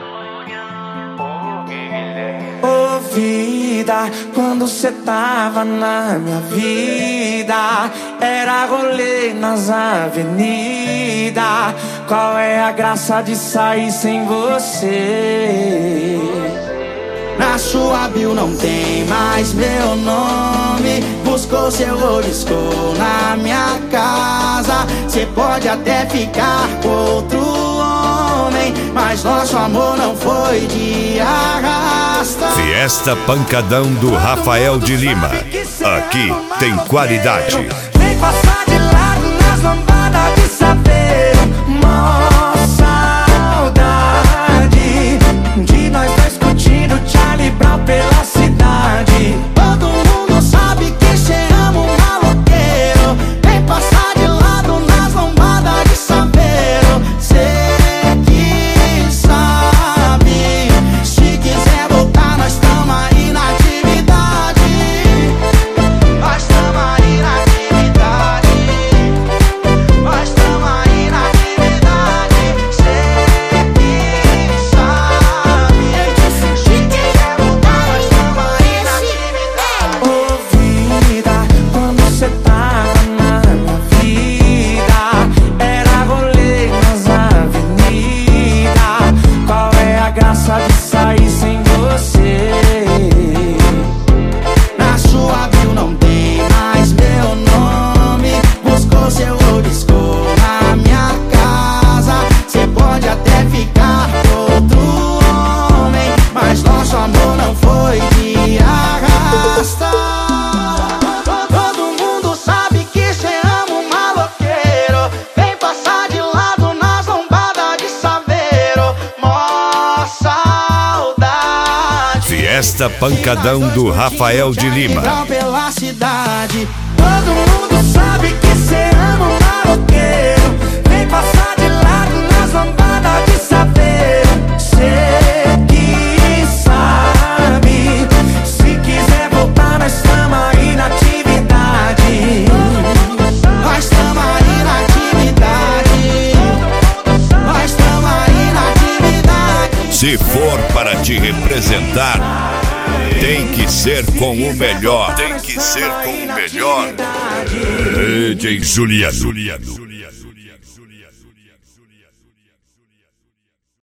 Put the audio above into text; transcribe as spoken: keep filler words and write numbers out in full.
Ô vida, quando cê tava na minha vida, era rolê nas avenidas. Qual é a graça de sair sem você? Na sua bio não tem mais meu nome. Buscou seu oliscou na minha casa. Cê pode até ficar com outro homem, mas nosso amor não foi de arrasta. Fiesta Pancadão do Rafael de Lima. Aqui tem qualidade. Vem passar de lado nas lambadas de saveiro. Mó saudade de nós dois curtindo Charlie Brown pela cidade. Todo mundo sabe que cê ama um maloqueiro. Vem passar de lado nas lambadas de saveiro. Cê que sabe, se quiser voltar nós tamo aí na atividade. Nós tamo aí na atividade. Nós tamo aí na atividade. Cê que sabe, se quiser voltar nós tamo aí na atividade. Ô vida, quando cê tava na minha vida, era rolê nas avenidas. Qual é a graça de sair sem você? Na sua bio não tem mais meu nome. Buscou seu oliscou na minha casa. Cê pode até ficar com outro homem, mas nosso amor não foi de arrasta. Todo mundo sabe que cê ama um maloqueiro. Vem passar de lado nas lombadas de saveiro. Mó saudade. Fiesta Pancadão do Rafael de Lima. Brown pela cidade. Todo mundo sabe que cê ama um maloqueiro. Vem passar de lado nas lambadas de saveiro. Cê que sabe, se quiser voltar nós tamo aí na atividade. Nós tamo aí na atividade. Nós tamo aí na atividade. Se for para te representar, tem que ser com o melhor. Tem que ser com o melhor. D J Juliano.